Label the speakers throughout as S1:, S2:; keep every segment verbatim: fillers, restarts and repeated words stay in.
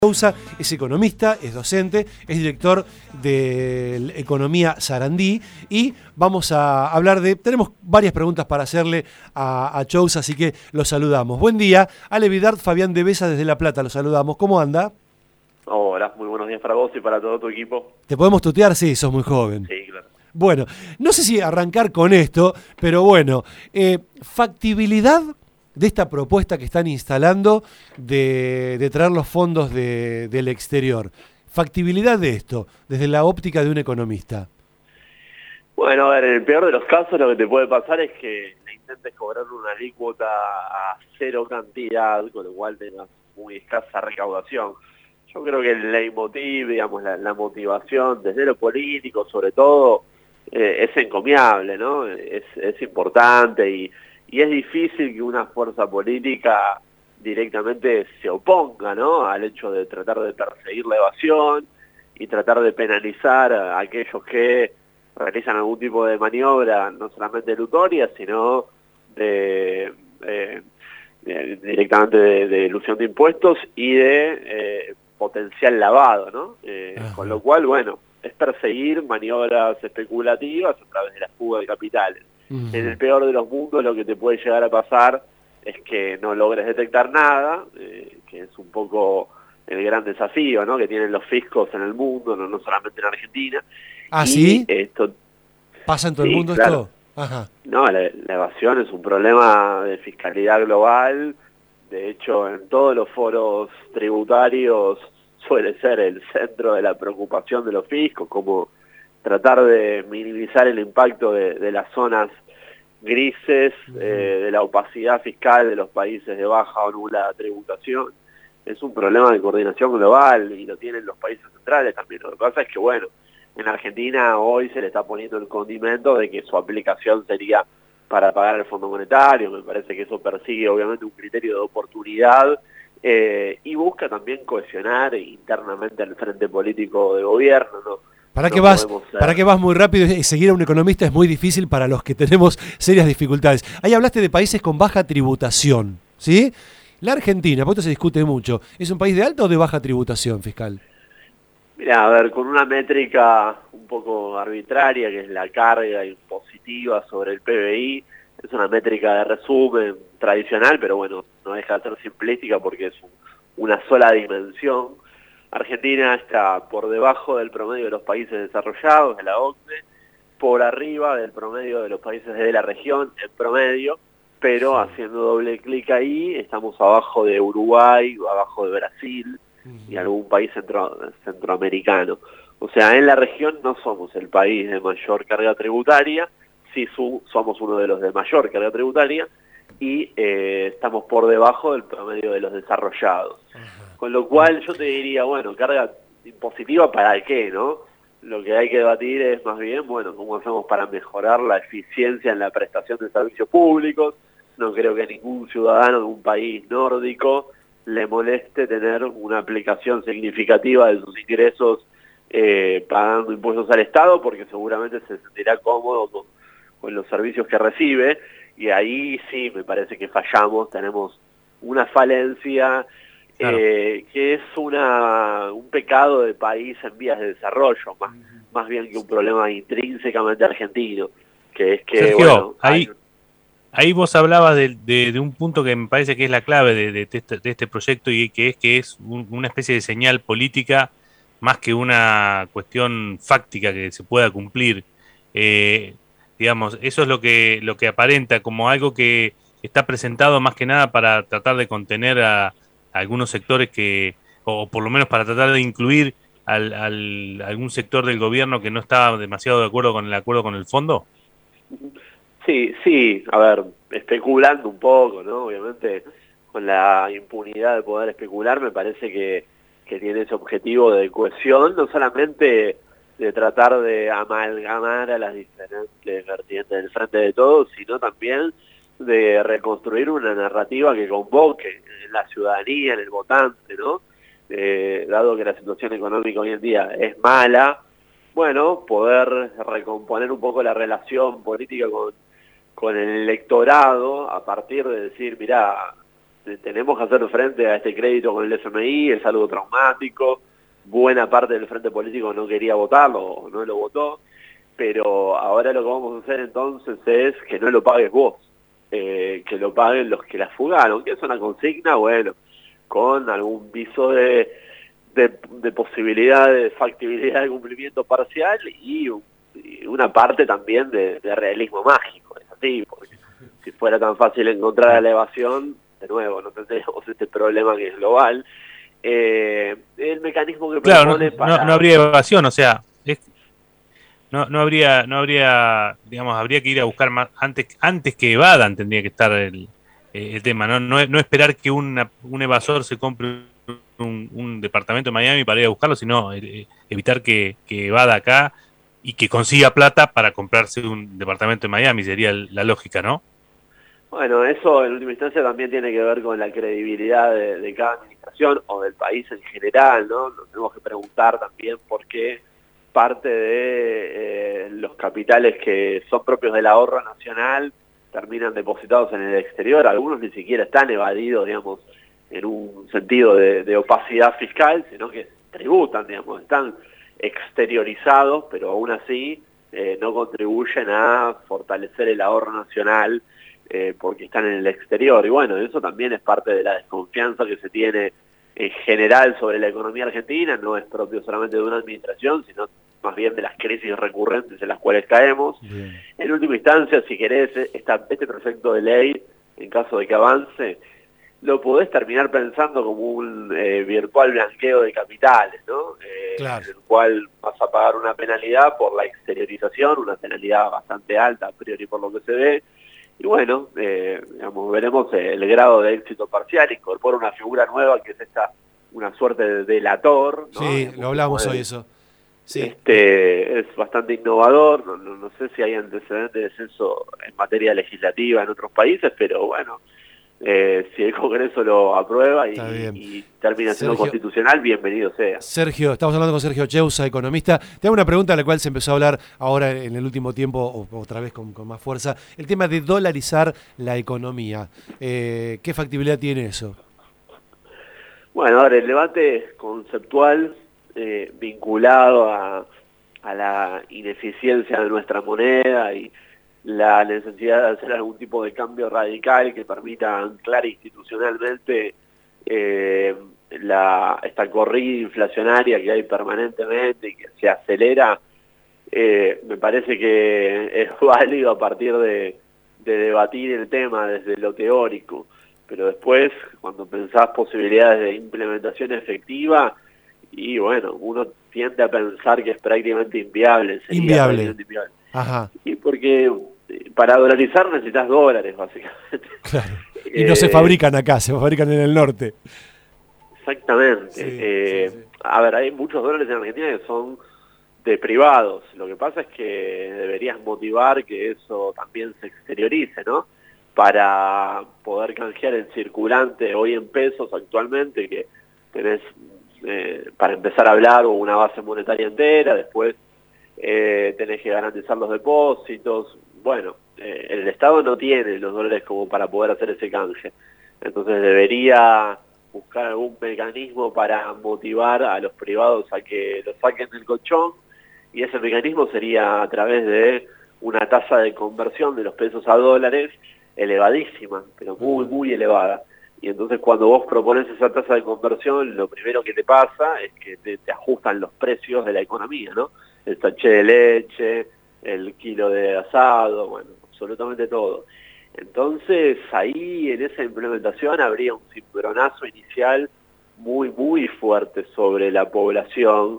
S1: Sousa es economista, es docente, es director de Economía Sarandí y vamos a hablar de... Tenemos varias preguntas para hacerle a, a Sousa, así que lo saludamos. Buen día, Ale Vidart, Fabián de Besa desde La Plata, lo saludamos. ¿Cómo anda?
S2: Hola, muy buenos días para vos y para todo tu equipo.
S1: ¿Te podemos tutear? Sí, sos muy joven.
S2: Sí, claro.
S1: Bueno, no sé si arrancar con esto, pero bueno, eh, factibilidad de esta propuesta que están instalando de, de traer los fondos de, del exterior. Factibilidad de esto, desde la óptica de un economista.
S2: Bueno, a ver, en el peor de los casos lo que te puede pasar es que le intentes cobrar una alícuota a cero cantidad, con lo cual tengas muy escasa recaudación. Yo creo que el leitmotiv, digamos, la, la motivación desde lo político, sobre todo, eh, es encomiable, ¿no? Es, es importante y... Y es difícil que una fuerza política directamente se oponga, ¿no?, al hecho de tratar de perseguir la evasión y tratar de penalizar a aquellos que realizan algún tipo de maniobra, no solamente ilusoria, sino de, eh, de, directamente de, de ilusión de impuestos y de eh, potencial lavado, ¿no? Eh, con lo cual, bueno, es perseguir maniobras especulativas a través de la fuga de capitales. En el peor de los mundos lo que te puede llegar a pasar es que no logres detectar nada, eh, que es un poco el gran desafío, ¿no?, que tienen los fiscos en el mundo, no, no solamente en Argentina.
S1: ¿Ah,
S2: y
S1: sí?
S2: Esto,
S1: ¿Pasa en todo
S2: sí,
S1: el mundo
S2: claro.
S1: esto? Ajá.
S2: No, la, la evasión es un problema de fiscalidad global. De hecho, en todos los foros tributarios suele ser el centro de la preocupación de los fiscos, como tratar de minimizar el impacto de, de las zonas grises, eh, de la opacidad fiscal de los países de baja o nula tributación. Es un problema de coordinación global y lo tienen los países centrales también. Lo que pasa es que, bueno, en Argentina hoy se le está poniendo el condimento de que su aplicación sería para pagar el Fondo Monetario. Me parece que eso persigue obviamente un criterio de oportunidad eh, y busca también cohesionar internamente el frente político de gobierno, ¿no?
S1: ¿Para
S2: no
S1: qué vas,
S2: ser...
S1: para qué vas muy rápido? Y seguir a un economista es muy difícil para los que tenemos serias dificultades. Ahí hablaste de países con baja tributación, ¿sí? La Argentina, porque esto se discute mucho, ¿es un país de alta o de baja tributación fiscal?
S2: Mira, a ver, con una métrica un poco arbitraria, que es la carga impositiva sobre el P B I, es una métrica de resumen tradicional, pero bueno, no deja de ser simplística porque es un, una sola dimensión. Argentina está por debajo del promedio de los países desarrollados, de la O C D E, por arriba del promedio de los países de la región, en promedio, pero sí, haciendo doble clic ahí, estamos abajo de Uruguay, abajo de Brasil y algún país centro, centroamericano. O sea, en la región no somos el país de mayor carga tributaria, sí su, somos uno de los de mayor carga tributaria y eh, estamos por debajo del promedio de los desarrollados. Con lo cual yo te diría, bueno, carga impositiva para qué, ¿no? Lo que hay que debatir es más bien, bueno, cómo hacemos para mejorar la eficiencia en la prestación de servicios públicos. No creo que a ningún ciudadano de un país nórdico le moleste tener una aplicación significativa de sus ingresos eh, pagando impuestos al Estado, porque seguramente se sentirá cómodo con, con los servicios que recibe. Y ahí sí, me parece que fallamos, tenemos una falencia... Claro. Eh, que es una un pecado de país en vías de desarrollo, más, más bien que un problema intrínsecamente argentino, que es que,
S3: Sergio,
S2: bueno...
S3: ahí,
S2: hay...
S3: ahí vos hablabas de, de, de un punto que me parece que es la clave de, de, este, de este proyecto y que es que es un, una especie de señal política más que una cuestión fáctica que se pueda cumplir. Eh, digamos, eso es lo que, lo que aparenta como algo que está presentado más que nada para tratar de contener a algunos sectores que, o por lo menos para tratar de incluir al, al algún sector del gobierno que no está demasiado de acuerdo con el acuerdo con el fondo.
S2: Sí, sí, a ver, especulando un poco, ¿no? Obviamente con la impunidad de poder especular me parece que, que tiene ese objetivo de cohesión, no solamente de tratar de amalgamar a las diferentes vertientes del frente de todos, sino también de reconstruir una narrativa que convoque en la ciudadanía, en el votante, ¿no? Eh, dado que la situación económica hoy en día es mala, bueno, poder recomponer un poco la relación política con, con el electorado a partir de decir, mirá, tenemos que hacer frente a este crédito con el F M I, es algo traumático, buena parte del frente político no quería votarlo, no lo votó, pero ahora lo que vamos a hacer entonces es que no lo pagues vos, eh, que lo paguen los que la fugaron, que es una consigna, bueno, con algún viso de, de, de posibilidad de factibilidad de cumplimiento parcial y, un, y una parte también de, de realismo mágico, es así, porque si fuera tan fácil encontrar la evasión, de nuevo, no tendríamos este problema que es global. Eh, el mecanismo que
S3: claro,
S2: propone
S3: no,
S2: para...
S3: no, no habría evasión, o sea, es, no, no habría, no habría, digamos, habría que ir a buscar más, antes, antes que evadan tendría que estar el, eh, el tema, no, no, no esperar que una, un evasor se compre un, un departamento en Miami para ir a buscarlo, sino eh, evitar que, que evada acá y que consiga plata para comprarse un departamento en Miami, sería la lógica, ¿no?
S2: Bueno, eso en última instancia también tiene que ver con la credibilidad de, de cada administración o del país en general, ¿no? Nos tenemos que preguntar también por qué parte de eh, los capitales que son propios del ahorro nacional terminan depositados en el exterior. Algunos ni siquiera están evadidos, digamos, en un sentido de, de opacidad fiscal, sino que tributan, digamos, están exteriorizados, pero aún así eh, no contribuyen a fortalecer el ahorro nacional, Eh, porque están en el exterior, y bueno, eso también es parte de la desconfianza que se tiene en general sobre la economía argentina, no es propio solamente de una administración, sino más bien de las crisis recurrentes en las cuales caemos. Bien. En última instancia, si querés, esta, este proyecto de ley, en caso de que avance, lo podés terminar pensando como un eh, virtual blanqueo de capitales, ¿no? Eh, claro. En el cual vas a pagar una penalidad por la exteriorización, una penalidad bastante alta a priori por lo que se ve. Y bueno, eh, digamos, veremos el grado de éxito parcial, incorpora una figura nueva que es esta, una suerte de delator, ¿no?
S1: Sí, digamos, lo hablamos hoy eso. Sí.
S2: Este, es bastante innovador, no, no, no sé si hay antecedentes de eso en materia legislativa en otros países, pero bueno, eh, si el Congreso lo aprueba y, y termina siendo Sergio, constitucional, bienvenido sea.
S1: Sergio, estamos hablando con Sergio Cheusa, economista. Te hago una pregunta a la cual se empezó a hablar ahora en el último tiempo, o otra vez con, con más fuerza, el tema de dolarizar la economía. Eh, ¿Qué factibilidad tiene eso?
S2: Bueno, ahora el debate conceptual eh, vinculado a, a la ineficiencia de nuestra moneda y la necesidad de hacer algún tipo de cambio radical que permita anclar institucionalmente eh, la, esta corrida inflacionaria que hay permanentemente y que se acelera, eh, me parece que es válido a partir de, de debatir el tema desde lo teórico, pero después cuando pensás posibilidades de implementación efectiva, y bueno, uno tiende a pensar que es prácticamente inviable. Sería
S1: inviable.
S2: Prácticamente inviable.
S1: Ajá.
S2: Y porque para dolarizar necesitas dólares, básicamente.
S1: Claro. Y no eh, se fabrican acá, se fabrican en el norte.
S2: Exactamente.
S1: Sí,
S2: eh,
S1: sí, sí.
S2: A ver, hay muchos dólares en Argentina que son de privados. Lo que pasa es que deberías motivar que eso también se exteriorice, ¿no? Para poder canjear el circulante hoy en pesos actualmente, que tenés, eh, para empezar a hablar, una base monetaria entera, después eh, tenés que garantizar los depósitos. Bueno, eh, el Estado no tiene los dólares como para poder hacer ese canje. Entonces debería buscar algún mecanismo para motivar a los privados a que lo saquen del colchón, y ese mecanismo sería a través de una tasa de conversión de los pesos a dólares elevadísima, pero muy, muy elevada. Y entonces cuando vos propones esa tasa de conversión, lo primero que te pasa es que te, te ajustan los precios de la economía, ¿no? El sachet de leche, el kilo de asado, bueno, absolutamente todo. Entonces ahí en esa implementación habría un cimbronazo inicial muy, muy fuerte sobre la población,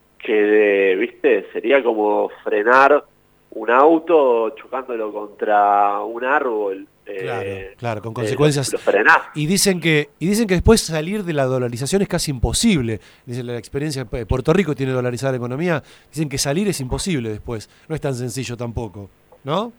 S2: que, viste, sería como frenar un auto chocándolo contra un árbol.
S1: Claro,
S2: eh,
S1: claro, con consecuencias.
S2: Eh, lo, lo frenás.
S1: Y dicen que y dicen que después salir de la dolarización es casi imposible. Dicen la experiencia de Puerto Rico tiene dolarizada la economía. Dicen que salir es imposible después. No es tan sencillo tampoco, ¿no?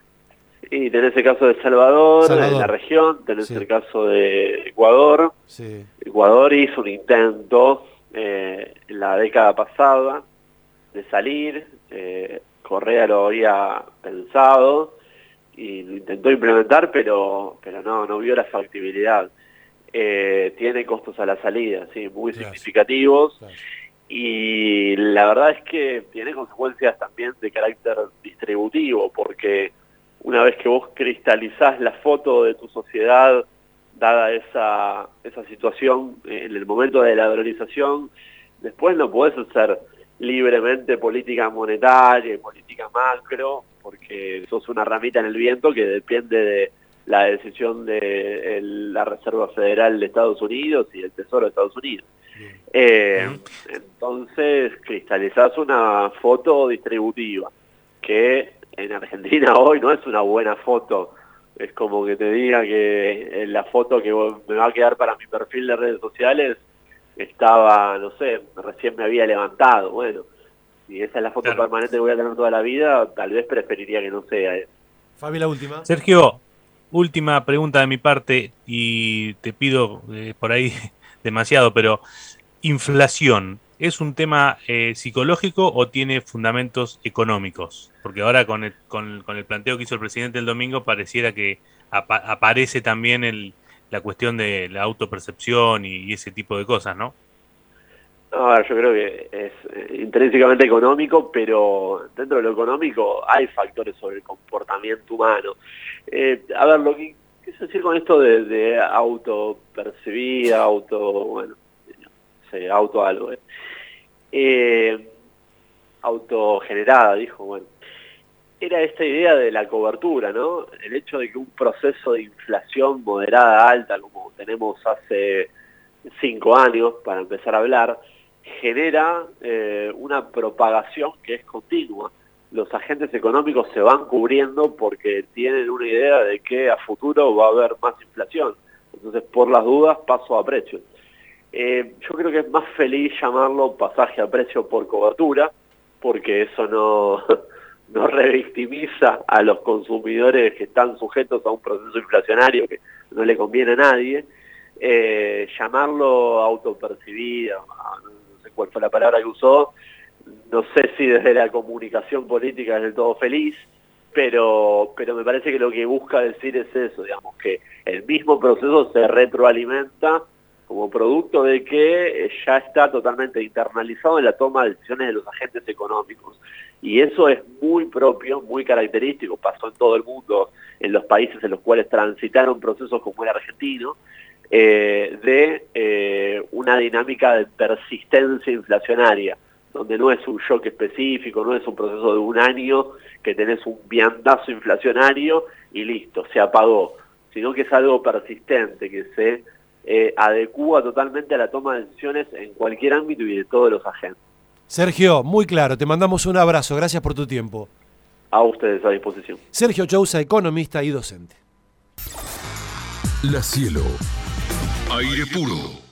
S2: Y tenés el caso de Salvador,
S1: Salvador.
S2: en la región, tenés
S1: Sí.
S2: el caso de Ecuador.
S1: Sí.
S2: Ecuador hizo un intento eh, en la década pasada de salir. Eh, Correa lo había pensado y lo intentó implementar, pero pero no no vio la factibilidad. eh, tiene costos a la salida, sí, muy
S1: Gracias.
S2: significativos.
S1: Gracias.
S2: Y la verdad es que tiene consecuencias también de carácter distributivo, porque una vez que vos cristalizás la foto de tu sociedad, dada esa, esa situación en el momento de la dolarización, después no podés hacer libremente política monetaria y política macro, porque sos una ramita en el viento que depende de la decisión de el, la Reserva Federal de Estados Unidos y el Tesoro de Estados Unidos. Eh, uh-huh. Entonces cristalizás una foto distributiva que en Argentina hoy no es una buena foto. Es como que te diga que la foto que me va a quedar para mi perfil de redes sociales estaba, no sé, recién me había levantado. Bueno, si esa es la foto claro. permanente que voy a tener toda la vida, tal vez preferiría que no sea eso.
S1: Fabi, la última.
S3: Sergio, última pregunta de mi parte y te pido eh, por ahí demasiado, pero inflación, ¿es un tema eh, psicológico o tiene fundamentos económicos? Porque ahora con el, con, con el planteo que hizo el presidente el domingo pareciera que apa aparece también el, la cuestión de la autopercepción y, y ese tipo de cosas, ¿no?
S2: A ver, yo creo que es eh, intrínsecamente económico, pero dentro de lo económico hay factores sobre el comportamiento humano. Eh, a ver, lo que quise decir con esto de, de autopercibir, auto, bueno, no sé, auto algo, eh. Eh, autogenerada, dijo, bueno, era esta idea de la cobertura, ¿no? El hecho de que un proceso de inflación moderada alta, como tenemos hace cinco años, para empezar a hablar, genera eh, una propagación que es continua. Los agentes económicos se van cubriendo porque tienen una idea de que a futuro va a haber más inflación. Entonces, por las dudas, paso a precio. Eh, yo creo que es más feliz llamarlo pasaje a precio por cobertura, porque eso no, no revictimiza a los consumidores que están sujetos a un proceso inflacionario que no le conviene a nadie. Eh, llamarlo autopercibido, no sé cuál fue la palabra que usó, no sé si desde la comunicación política es del todo feliz, pero, pero me parece que lo que busca decir es eso, digamos, que el mismo proceso se retroalimenta como producto de que ya está totalmente internalizado en la toma de decisiones de los agentes económicos. Y eso es muy propio, muy característico, pasó en todo el mundo, en los países en los cuales transitaron procesos como el argentino, eh, de eh, una dinámica de persistencia inflacionaria, donde no es un shock específico, no es un proceso de un año que tenés un viandazo inflacionario y listo, se apagó, sino que es algo persistente, que se eh, adecúa totalmente a la toma de decisiones en cualquier ámbito y de todos los agentes.
S1: Sergio, muy claro, te mandamos un abrazo, gracias por tu tiempo.
S2: A ustedes a disposición.
S1: Sergio Chousa, economista y docente.
S4: La Cielo, aire puro.